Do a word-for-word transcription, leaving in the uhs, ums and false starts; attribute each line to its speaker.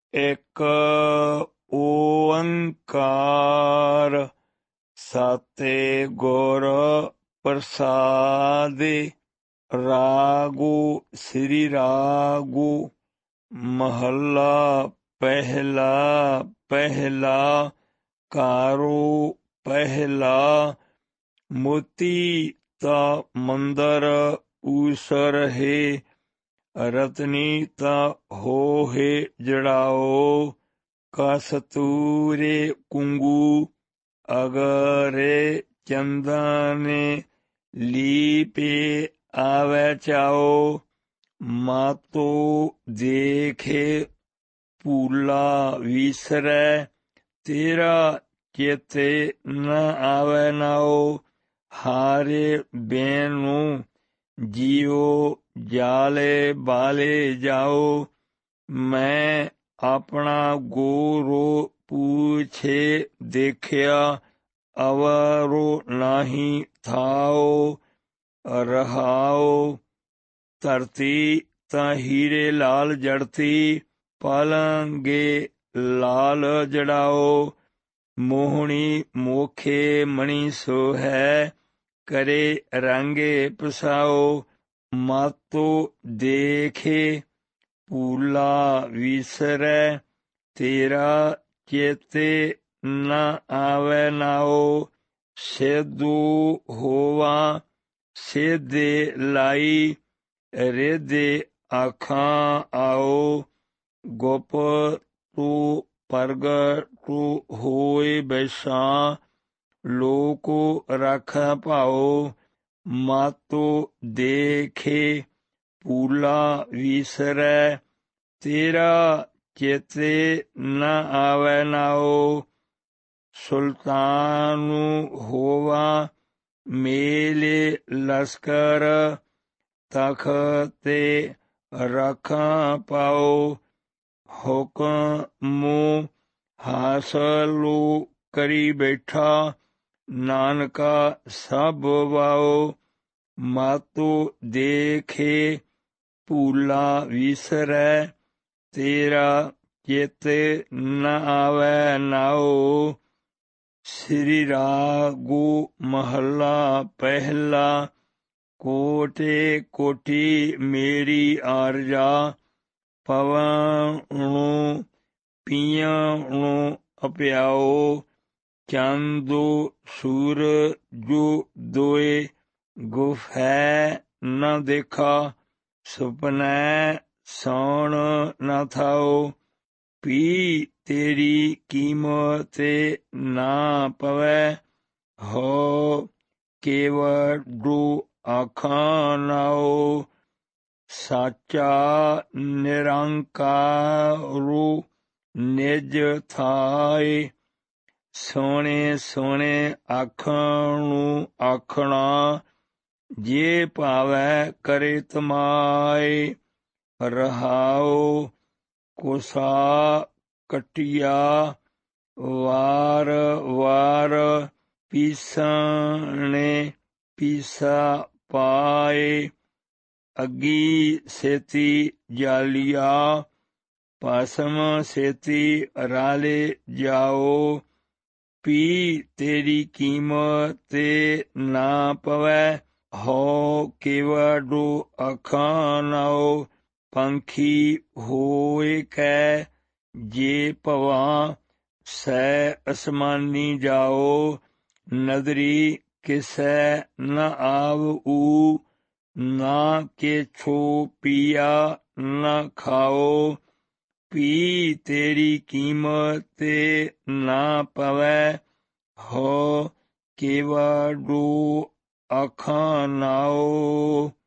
Speaker 1: ਇੱਕ ਓੰਕਾਰ ਸਤਿ ਗੁਰ ਪ੍ਰਸਾਦਿ। ਰਾਗੁ ਸ੍ਰੀ ਰਾਗੁ ਮਹੱਲਾ ਪਹਿਲਾ। ਪਹਿਲਾ ਕਾਰੋ ਪਹਿਲਾ। ਮੋਤੀ ਤਾ ਮੰਦਰ ਊਸਰ ਹੈ, ਰਤਨੀ ਤਾ ਹੋਹਿ ਜੜਾਓ। ਕਸਤੂਰੇ ਕੁੰਗੂ ਅਗਰੇ ਚੰਦਨੇ, ਲੀਪੇ ਆਵੈ ਚਾਓ। ਮਾਤੋ ਦੇਖੇ ਭੂਲਾ ਵਿਸਰੈ, ਤੇਰਾ ਚੇਤੇ ਨ ਆਵੈ ਨਾਓ। ਹਾਰੇ ਬੈਨੂੰ ਜੀਓ ਜਾਲੇ ਬਾਲੇ ਜਾਓ। ਮੈਂ ਆਪਣਾ ਗੋਰੋ ਪੂਛੇ ਦੇਖਿਆ, ਅਵਰੋ ਨਾਹੀ ਥਾਓ। ਰਹਾਓ ਧਰਤੀ ਤਾਂ ਹੀਰੇ ਲਾਲ ਜੜਤੀ, ਪਲੰਗੇ ਲਾਲ ਜੜਾਓ। ਮੋਹਣੀ ਮੋਖੇ ਮਣੀ ਸੋ ਹੈ, ਕਰੇ ਰੰਗੇ ਪਸਾਓ। ਮਾਤੋ ਦੇਖੇ ਭੂਲਾ ਵਿਸਰੈ, ਤੇਰਾ ਚੇਤੇ ਨ ਆਵੈ ਨਾਓ। ਸੇਧੂ ਹੋਵਾ ਸੇਧੇ ਲਾਈ, ਰੇਧੇ ਆਖਾਂ ਆਓ। ਗੁਪ ਤੂੰ ਪ੍ਰਗਟੁ ਹੋਇ ਬੈਸਾਂ, ਲੋਕੁ ਰਾਖੈ ਭਾਓ। ਮਾਤੋ ਦੇਖੇ ਭੂਲਾ ਵਿਸਰੈ, ਤੇਰਾ ਚੇਤੇ ਨ ਆਵੈ ਨਾਓ। ਸੁਲਤਾਨੁ ਹੋਵਾ ਮੇਲੇ ਲਸਕਰ, ਤਖ਼ਤੇ ਰਾਖਾਂ ਪਾਓ। ਹੁਕਮੁ ਹਾਸਲੁ ਕਰੀ ਬੈਠਾ, ਨਾਨਕਾ ਸਭ ਵਾਓ। ਮਾਤੋ ਦੇਖੇ ਭੂਲਾ ਵਿਸਰੈ, ਤੇਰਾ ਚੇਤੇ ਨ ਆਵੈ ਨਾਓ। ਸ੍ਰੀ ਰਾਗੁ ਮਹੱਲਾ ਪਹਿਲਾ। ਕੋਟਿ ਕੋਟਿ ਮੇਰੀ ਆਰਜਾ, ਪਵਣੁ ਪੀਅਣੁ ਅਪਿਆਓ। ਚੰਦੁ ਸੂਰਜੁ ਦੋਇ, ਗੁਫੈ ਨ ਦੇਖਾ। ਸੁਪਨੈ ਸੌਣ ਨ ਥਾਓ, ਪੀ ਤੇਰੀ ਕੀਮਤਿ ਨਾ ਪਵੈ। ਹੋ ਕੇਵਡੁ ਆਖਾਂ ਨਾਓ। ਸਾਚਾ ਨਿਰੰਕਾਰੁ ਨਿਜ ਥਾਇ, ਸੋਹਣੇ ਸੋਹਣੇ ਆਖਣੁ ਆਖਣਾ। ਜੇ ਭਾਵੈ ਕਰੇ ਤਮਾਇ, ਰਹਾਉ ਕੋਸਾ ਕਟਿਆ। ਵਾਰ ਵਾਰ ਪੀਸਣੇ ਪੀਸਾ ਪਾਏ, ਅੱਗੀ ਛੇਤੀ ਜਾਲੀਆ। ਭਸਮ ਛੇਤੀ ਰਾਲੇ ਜਾਓ, ਪੀ ਤੇਰੀ ਕੀਮਤਿ ਨਾ ਪਵੈ। ਹੋ ਕੇਵਡੁ ਆਖਾਂ ਨਾਓ। ਪੰਖੀ ਹੋਇ ਕੈ ਜੇ ਭਵਾਂ, ਸੈ ਅਸਮਾਨੀ ਜਾਓ। ਨਦਰੀ ਕਿਸੈ ਨ ਆਵਊ, ਨਾ ਕੇਛੁ ਪੀਆ ਨ ਖਾਓ। ਪੀ ਤੇਰੀ ਕੀਮਤਿ ਨਾ ਪਵੈ। ਹੋ ਕੇਵਡੁ ਆਖਾਂ ਨਾਓ।